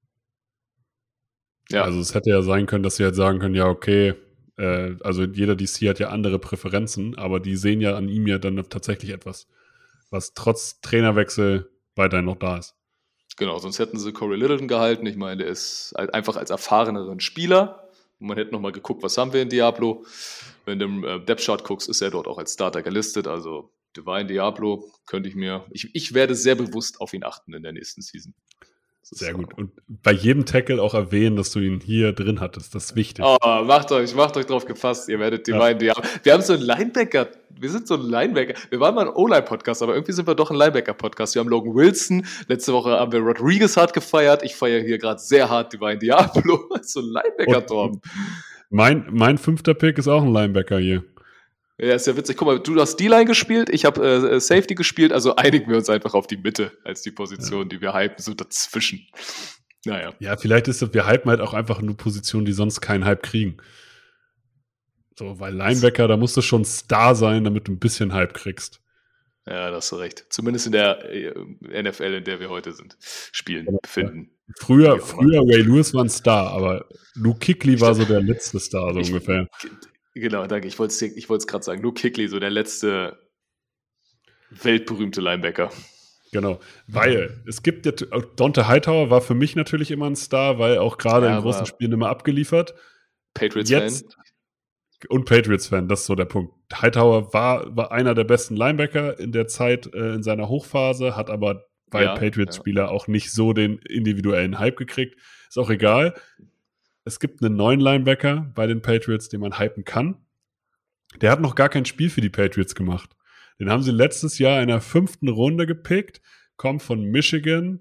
Ja. Also es hätte ja sein können, dass sie halt sagen können, ja okay, äh, also jeder D C hat ja andere Präferenzen, aber die sehen ja an ihm ja dann tatsächlich etwas, was trotz Trainerwechsel weiterhin noch da ist. Genau, sonst hätten sie Corey Littleton gehalten. Ich meine, der ist einfach als erfahreneren Spieler. Und man hätte nochmal geguckt, was haben wir in Diablo. Wenn du im äh, Depth-Chart guckst, ist er dort auch als Starter gelistet, also Divine Diablo könnte ich mir, ich, ich werde sehr bewusst auf ihn achten in der nächsten Season. Sehr gut. Und bei jedem Tackle auch erwähnen, dass du ihn hier drin hattest. Das ist wichtig. Oh, macht euch, macht euch drauf gefasst. Ihr werdet Divine ja. Diablo. Wir haben so einen Linebacker. Wir sind so ein Linebacker. Wir waren mal ein O-Line-Podcast, aber irgendwie sind wir doch ein Linebacker-Podcast. Wir haben Logan Wilson. Letzte Woche haben wir Rodriguez hart gefeiert. Ich feiere hier gerade sehr hart Divine Diablo. So ein Linebacker-Torben. Mein, mein fünfter Pick ist auch ein Linebacker hier. Ja, ist ja witzig. Guck mal, du hast D-Line gespielt, ich habe äh, Safety gespielt, also einigen wir uns einfach auf die Mitte als die Position, ja. die wir hypen, so dazwischen. Naja. Ja, vielleicht ist es, wir hypen halt auch einfach nur Positionen, die sonst keinen Hype kriegen. So, weil Linebacker, da musst du schon Star sein, damit du ein bisschen Hype kriegst. Ja, da hast du recht. Zumindest in der äh, N F L, in der wir heute sind, spielen, ja, befinden. Ja. Früher, früher Ray Lewis war ein Star, aber Luke Kuechly war so der letzte Star, so ich, ungefähr. Genau, danke. Ich wollte es ich gerade sagen. Luke Kuechly, so der letzte weltberühmte Linebacker. Genau, weil es gibt ja, Dante Hightower war für mich natürlich immer ein Star, weil auch gerade ja, in großen Spielen immer abgeliefert. Patriots-Fan. Und Patriots-Fan, das ist so der Punkt. Hightower war, war einer der besten Linebacker in der Zeit, äh, in seiner Hochphase, hat aber bei ja, Patriots-Spieler ja. auch nicht so den individuellen Hype gekriegt. Ist auch egal. Es gibt einen neuen Linebacker bei den Patriots, den man hypen kann. Der hat noch gar kein Spiel für die Patriots gemacht. Den haben sie letztes Jahr in der fünften Runde gepickt, kommt von Michigan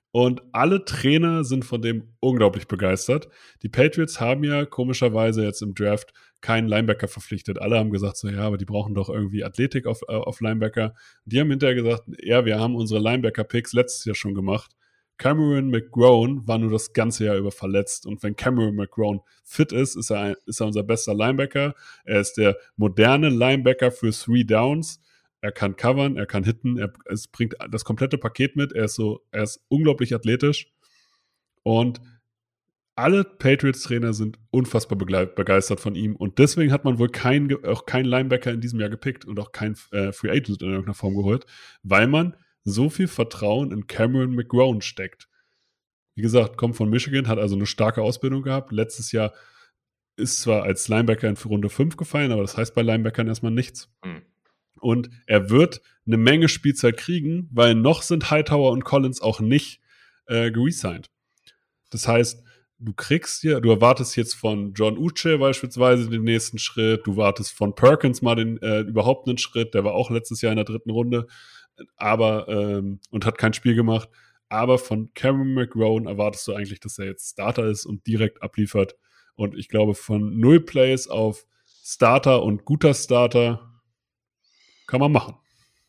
Und alle Trainer sind von dem unglaublich begeistert. Die Patriots haben ja komischerweise jetzt im Draft keinen Linebacker verpflichtet. Alle haben gesagt, so ja, aber die brauchen doch irgendwie Athletik auf, auf Linebacker. Die haben hinterher gesagt, ja, wir haben unsere Linebacker-Picks letztes Jahr schon gemacht. Cameron McGrone war nur das ganze Jahr über verletzt. Und wenn Cameron McGrone fit ist, ist er, ist er unser bester Linebacker. Er ist der moderne Linebacker für Three Downs. Er kann covern, er kann hitten, er, es bringt das komplette Paket mit. Er ist so, er ist unglaublich athletisch. Und alle Patriots-Trainer sind unfassbar begeistert von ihm. Und deswegen hat man wohl kein, auch keinen Linebacker in diesem Jahr gepickt und auch keinen äh, Free Agent in irgendeiner Form geholt, weil man so viel Vertrauen in Cameron McGrone steckt. Wie gesagt, kommt von Michigan, hat also eine starke Ausbildung gehabt. Letztes Jahr ist zwar als Linebacker in Runde fünf gefallen, aber das heißt bei Linebackern erstmal nichts. Mhm. Und er wird eine Menge Spielzeit kriegen, weil noch sind Hightower und Collins auch nicht äh, geresigned. Das heißt, du kriegst ja, du erwartest jetzt von John Uche beispielsweise den nächsten Schritt, du wartest von Perkins mal den äh, überhaupt einen Schritt, der war auch letztes Jahr in der dritten Runde, aber ähm, und hat kein Spiel gemacht. Aber von Cameron McGrone erwartest du eigentlich, dass er jetzt Starter ist und direkt abliefert. Und ich glaube, von null Plays auf Starter und guter Starter kann man machen.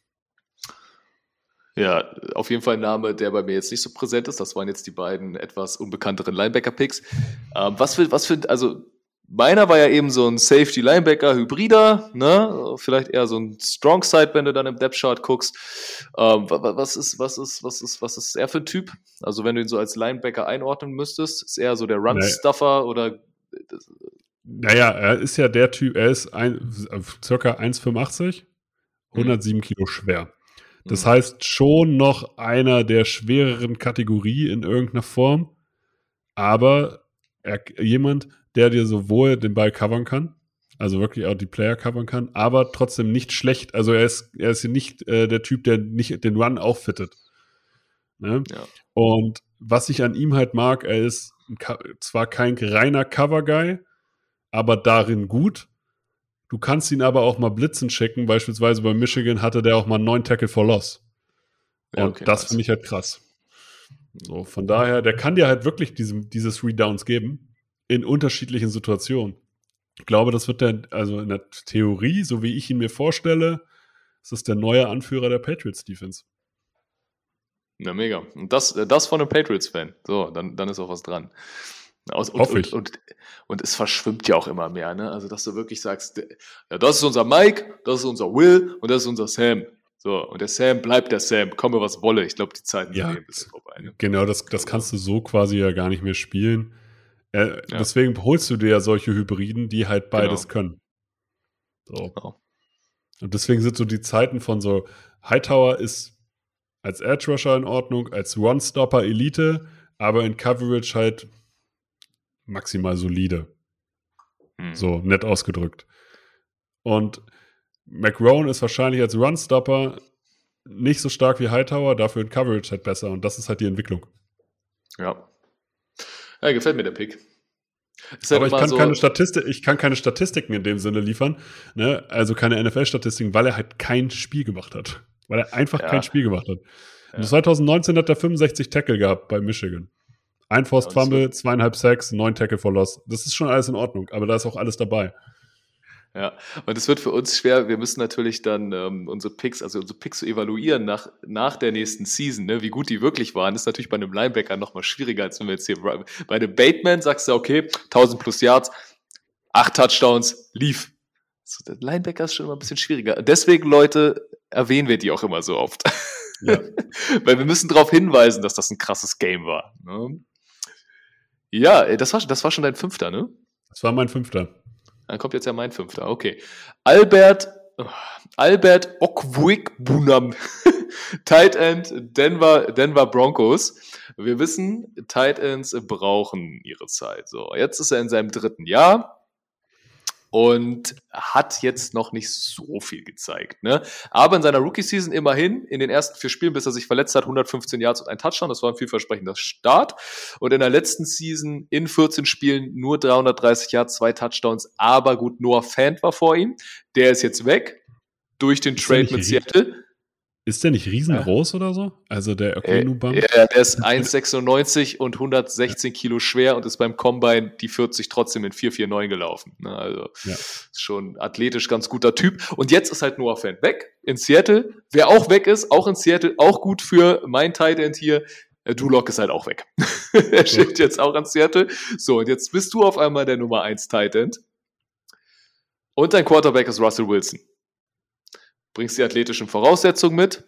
Ja, auf jeden Fall ein Name, der bei mir jetzt nicht so präsent ist. Das waren jetzt die beiden etwas unbekannteren Linebacker-Picks. Ähm, was für, was für, also meiner war ja eben so ein Safety-Linebacker-Hybrider, ne? Vielleicht eher so ein Strong-Side, wenn du dann im Depth-Chart guckst. Ähm, was ist, was ist, was ist, was ist er für ein Typ? Also wenn du ihn so als Linebacker einordnen müsstest, ist er so der Run-Stuffer oder? Naja, er ist ja der Typ, er ist ein, circa eins Komma fünfundachtzig. hundertsieben Kilo schwer. Das mhm. heißt, schon noch einer der schwereren Kategorie in irgendeiner Form, aber er, jemand, der dir sowohl den Ball covern kann, also wirklich auch die Player covern kann, aber trotzdem nicht schlecht. Also er ist, er ist nicht äh, der Typ, der nicht den Run auffittet. Ne? Ja. Und was ich an ihm halt mag, er ist zwar kein reiner Cover-Guy, aber darin gut. Du kannst ihn aber auch mal blitzen schicken. Beispielsweise bei Michigan hatte der auch mal neun Tackle for Loss. Und ja, okay, das finde ich halt krass. So, von daher, der kann dir halt wirklich diesem, dieses Redowns geben in unterschiedlichen Situationen. Ich glaube, das wird der, also in der Theorie, so wie ich ihn mir vorstelle, ist das der neue Anführer der Patriots Defense. Ja, mega. Und das, das von einem Patriots-Fan. So, dann, dann ist auch was dran. Aus, und, Hoffe ich. Und, und, und es verschwimmt ja auch immer mehr, ne? Also, dass du wirklich sagst, ja, das ist unser Mike, das ist unser Will und das ist unser Sam. So, und der Sam bleibt der Sam, komme was wolle. Ich glaube, die Zeiten ja, sind ein bisschen vorbei. Ne? Genau, das, das kannst du so quasi ja gar nicht mehr spielen. Äh, ja. Deswegen holst du dir ja solche Hybriden, die halt beides genau. können. So. Genau. Und deswegen sind so die Zeiten von so Hightower ist als Edge Rusher in Ordnung, als Run-Stopper Elite, aber in Coverage halt maximal solide. Hm. So, nett ausgedrückt. Und McGrone ist wahrscheinlich als Run-Stopper nicht so stark wie Hightower, dafür in Coverage halt besser. Und das ist halt die Entwicklung. Ja. Ja, gefällt mir der Pick. Halt aber ich kann, so keine Statistik, ich kann keine Statistiken in dem Sinne liefern, ne? Also keine N F L-Statistiken, weil er halt kein Spiel gemacht hat. Weil er einfach ja. kein Spiel gemacht hat. Ja. zwanzig neunzehn hat er fünfundsechzig Tackle gehabt bei Michigan. Ein Forced ja, Fumble, zweieinhalb Sacks, neun Tackle for Loss. Das ist schon alles in Ordnung, aber da ist auch alles dabei. Ja, und es wird für uns schwer, wir müssen natürlich dann ähm, unsere Picks, also unsere Picks zu evaluieren nach, nach der nächsten Season, ne? Wie gut die wirklich waren, ist natürlich bei einem Linebacker nochmal schwieriger, als wenn wir jetzt hier bei einem Bateman sagst du, okay, tausend plus Yards, acht Touchdowns, lief. So, der Linebacker ist schon immer ein bisschen schwieriger. Deswegen, Leute, erwähnen wir die auch immer so oft. Ja. Weil wir müssen darauf hinweisen, dass das ein krasses Game war. Ne? Ja, das war, das war schon dein Fünfter, ne? Das war mein Fünfter. Dann kommt jetzt ja mein Fünfter, okay. Albert, Albert Okwuegbunam, Tight End, Denver, Denver Broncos. Wir wissen, Tight Ends brauchen ihre Zeit. So, jetzt ist er in seinem dritten Jahr und hat jetzt noch nicht so viel gezeigt, ne? Aber in seiner Rookie-Season immerhin, in den ersten vier Spielen, bis er sich verletzt hat, hundertfünfzehn Yards und ein Touchdown. Das war ein vielversprechender Start. Und in der letzten Season in vierzehn Spielen nur dreihundertdreißig Yards, zwei Touchdowns. Aber gut, Noah Fant war vor ihm. Der ist jetzt weg durch den Trade mit Seattle. ist der nicht riesengroß ja. oder so? Also der Okwenu-Bump? Ja, der ist eins sechsundneunzig und hundertsechzehn Kilo schwer und ist beim Combine die vierzig trotzdem in vier vier neun gelaufen. Also ja. ist schon athletisch ganz guter Typ. Und jetzt ist halt Noah Fant weg in Seattle. Wer auch weg ist, auch in Seattle, auch gut für mein Tight End hier. Drew Lock ist halt auch weg. Er steht jetzt auch an Seattle. So, und jetzt bist du auf einmal der Nummer eins Tight End. Und dein Quarterback ist Russell Wilson. Bringst die athletischen Voraussetzungen mit.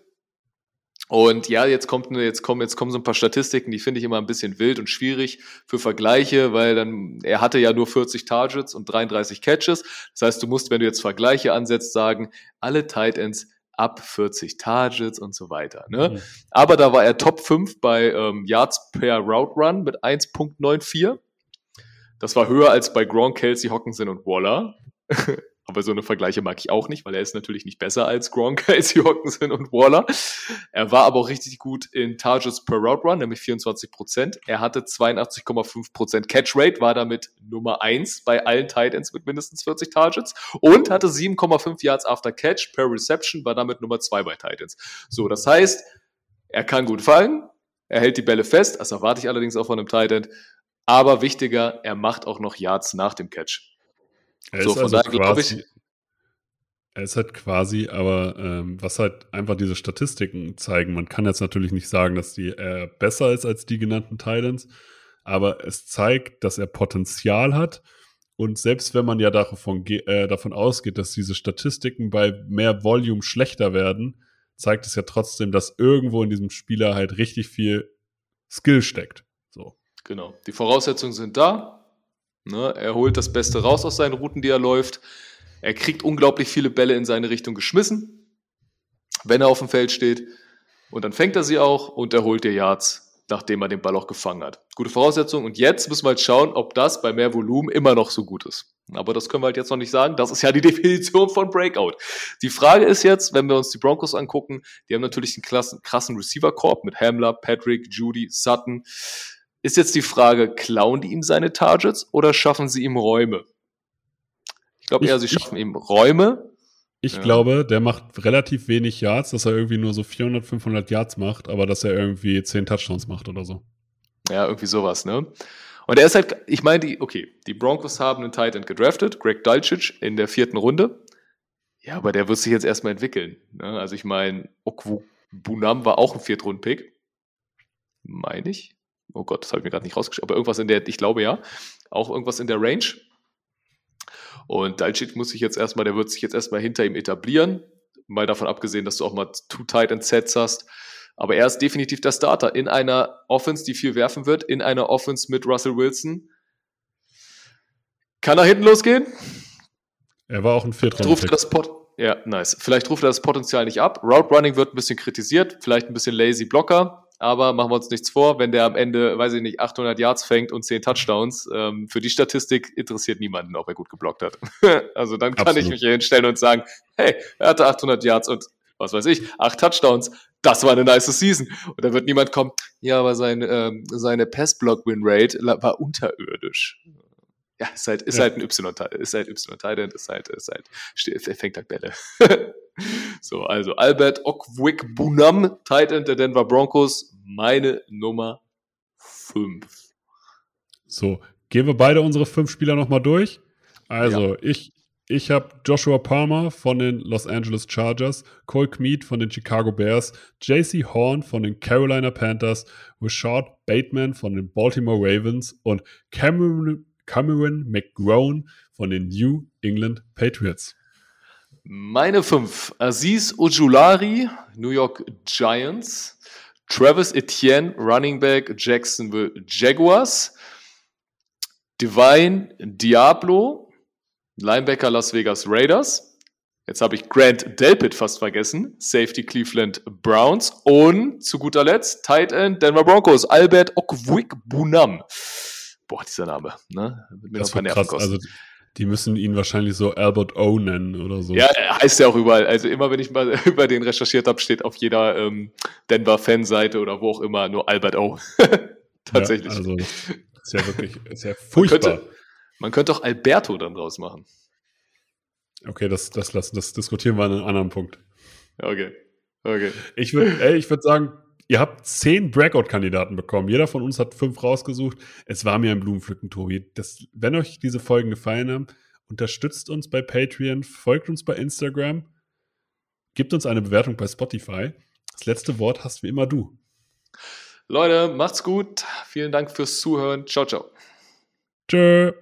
Und ja, jetzt kommt jetzt kommen jetzt kommen so ein paar Statistiken, die finde ich immer ein bisschen wild und schwierig für Vergleiche, weil dann er hatte ja nur vierzig Targets und dreiunddreißig Catches. Das heißt, du musst, wenn du jetzt Vergleiche ansetzt, sagen, alle Tight Ends ab vierzig Targets und so weiter. Ne? Mhm. Aber da war er Top fünf bei ähm, Yards per Route Run mit eins Komma vierundneunzig. Das war höher als bei Gronk, Kelsey, Hockenson und Waller. Aber so eine Vergleiche mag ich auch nicht, weil er ist natürlich nicht besser als Gronk, Kelsey, Hockenson und Waller. Er war aber auch richtig gut in Targets per Route Run, nämlich vierundzwanzig Prozent. Er hatte zweiundachtzig Komma fünf Prozent Catch Rate, war damit Nummer eins bei allen Tight Ends mit mindestens vierzig Targets und hatte sieben Komma fünf Yards after Catch per Reception, war damit Nummer zwei bei Tight Ends. So, das heißt, er kann gut fallen, er hält die Bälle fest, das erwarte ich allerdings auch von einem Tight End, aber wichtiger, er macht auch noch Yards nach dem Catch. Er so, ist also quasi, er ist halt quasi, aber ähm, was halt einfach diese Statistiken zeigen, man kann jetzt natürlich nicht sagen, dass die äh, besser ist als die genannten Titans, aber es zeigt, dass er Potenzial hat und selbst wenn man ja davon, äh, davon ausgeht, dass diese Statistiken bei mehr Volume schlechter werden, zeigt es ja trotzdem, dass irgendwo in diesem Spieler halt richtig viel Skill steckt. So. Genau, die Voraussetzungen sind da. Ne, er holt das Beste raus aus seinen Routen, die er läuft. Er kriegt unglaublich viele Bälle in seine Richtung geschmissen, wenn er auf dem Feld steht. Und dann fängt er sie auch und er holt dir Yards, nachdem er den Ball auch gefangen hat. Gute Voraussetzung. Und jetzt müssen wir halt schauen, ob das bei mehr Volumen immer noch so gut ist. Aber das können wir halt jetzt noch nicht sagen. Das ist ja die Definition von Breakout. Die Frage ist jetzt, wenn wir uns die Broncos angucken, die haben natürlich einen krassen, krassen Receiver-Korb mit Hamler, Patrick, Judy, Sutton. Ist jetzt die Frage, klauen die ihm seine Targets oder schaffen sie ihm Räume? Ich glaube eher, sie schaffen ihm Räume. Ich ja. glaube, der macht relativ wenig Yards, dass er irgendwie nur so vierhundert, fünfhundert Yards macht, aber dass er irgendwie zehn Touchdowns macht oder so. Ja, irgendwie sowas, ne? Und er ist halt, ich meine, die, okay, die Broncos haben einen Tight End gedraftet, Greg Dulcich in der vierten Runde. Ja, aber der wird sich jetzt erstmal entwickeln. Ne? Also ich meine, Okwubunam war auch ein Viertrunden-Pick. Meine ich. Oh Gott, das habe ich mir gerade nicht rausgeschrieben, aber irgendwas in der, ich glaube ja, auch irgendwas in der Range. Und Dulcich muss sich jetzt erstmal, der wird sich jetzt erstmal hinter ihm etablieren, mal davon abgesehen, dass du auch mal two Tight End Sets hast. Aber er ist definitiv der Starter in einer Offense, die viel werfen wird, in einer Offense mit Russell Wilson. Kann er hinten losgehen? Er war auch ein Viertrunden-Pick. das Pot- Ja, nice. Vielleicht ruft er das Potenzial nicht ab. Route Running wird ein bisschen kritisiert, vielleicht ein bisschen lazy Blocker. Aber machen wir uns nichts vor, wenn der am Ende, weiß ich nicht, achthundert Yards fängt und zehn Touchdowns, ähm, für die Statistik interessiert niemanden, ob er gut geblockt hat. Also dann kann Absolut. Ich mich hier hinstellen und sagen, hey, er hatte achthundert Yards und, was weiß ich, acht Touchdowns. Das war eine nice Season. Und da wird niemand kommen, ja, aber sein, ähm, seine Pass-Block-Win-Rate war unterirdisch. Ja, ist halt, ist ja. halt ein Y, ist halt Y-Tight-End, ist halt, ist halt, er fängt halt Bälle. So, also Albert Okwuegbunam, Tight End der Denver Broncos, meine Nummer fünf. So, gehen wir beide unsere fünf Spieler nochmal durch. Also, ja. ich, ich habe Joshua Palmer von den Los Angeles Chargers, Cole Kmet von den Chicago Bears, J C Horn von den Carolina Panthers, Rashad Bateman von den Baltimore Ravens und Cameron, Cameron McGrone von den New England Patriots. Meine fünf. Azeez Ojulari, New York Giants. Travis Etienne, Running Back, Jacksonville Jaguars. Divine Diablo, Linebacker Las Vegas Raiders. Jetzt habe ich Grant Delpit fast vergessen. Safety Cleveland Browns. Und zu guter Letzt Tight End Denver Broncos, Albert Okwuegbunam. Boah, dieser Name. Ne? Mir das wird krass. Also die müssen ihn wahrscheinlich so Albert O nennen oder so. Ja, heißt ja auch überall. Also immer, wenn ich mal über den recherchiert habe, steht auf jeder ähm, Denver-Fanseite oder wo auch immer nur Albert O. Tatsächlich. Ja, also das ist ja wirklich ist ja furchtbar. Man könnte, man könnte auch Alberto dann draus machen. Okay, das, das, lassen, das diskutieren wir an einem anderen Punkt. Okay. Okay. Ich würde ich würd sagen, ihr habt zehn Breakout-Kandidaten bekommen. Jeder von uns hat fünf rausgesucht. Es war mir ein Blumenpflücken, Tobi. Das, wenn euch diese Folgen gefallen haben, unterstützt uns bei Patreon, folgt uns bei Instagram, gebt uns eine Bewertung bei Spotify. Das letzte Wort hast wie immer du. Leute, macht's gut. Vielen Dank fürs Zuhören. Ciao, ciao. Tschö.